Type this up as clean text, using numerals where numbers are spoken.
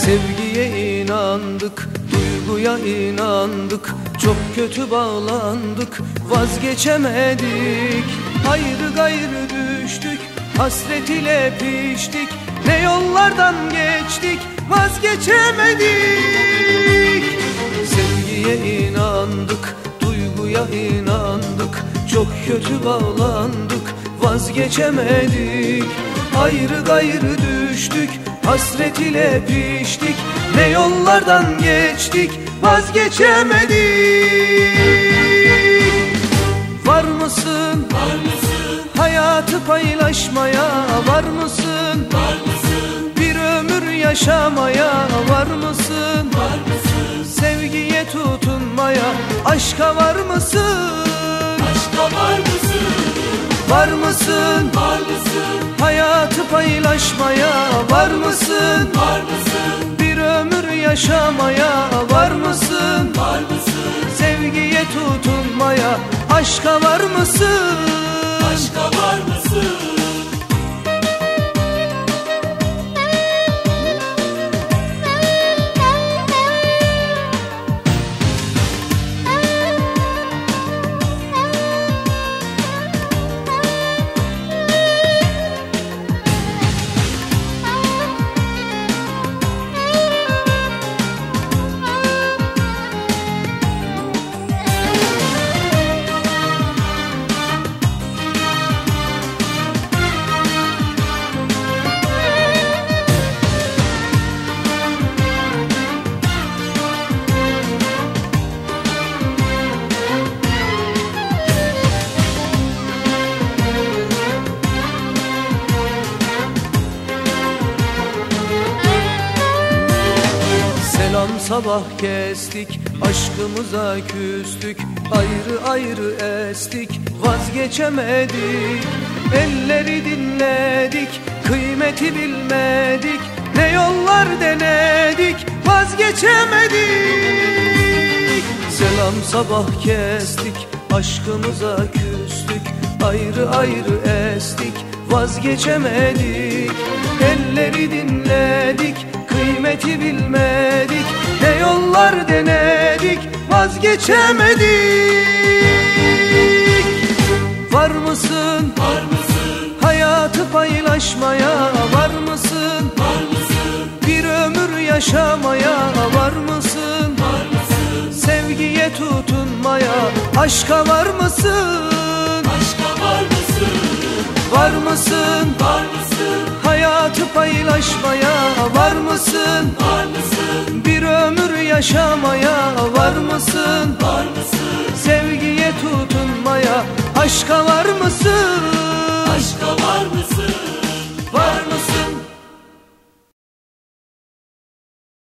Sevgiye inandık, duyguya inandık, çok kötü bağlandık, vazgeçemedik. Ayrı gayrı düştük, hasret ile piştik, ne yollardan geçtik, vazgeçemedik. Sevgiye inandık, duyguya inandık, çok kötü bağlandık, vazgeçemedik. Ayrı gayrı düştük, hasret ile piştik, ne yollardan geçtik, vazgeçemedik. Var mısın? Var mısın? Hayatı paylaşmaya var mısın? Var mısın? Bir ömür yaşamaya var mısın? Var mısın? Sevgiye tutunmaya, aşka var mısın? Aşka var mısın? Var mısın? Var mısın? Hayatı paylaşmaya var mısın? Var mısın? Bir ömür yaşamaya var mısın? Var mısın? Sevgiye tutunmaya, aşka var mısın? Aşka var mısın? Selam sabah kestik, aşkımıza küstük, ayrı ayrı estik, vazgeçemedik. Elleri dinledik, kıymeti bilmedik, ne yollar denedik, vazgeçemedik. Selam sabah kestik, aşkımıza küstük, ayrı ayrı estik, vazgeçemedik. Elleri dinledik, kıymeti bilmedik, ne yollar denedik, vazgeçemedik. Var mısın? Var mısın? Hayatı paylaşmaya var mısın? Var mısın? Bir ömür yaşamaya var mısın? Var mısın? Sevgiye tutunmaya, aşka var mısın? Aşka var mısın? Var mısın? Var mısın? Hayatı paylaşmaya var mısın? Var mısın? Bir ömür yaşamaya var mısın? Var mısın? Sevgiye tutunmaya, aşka var mısın?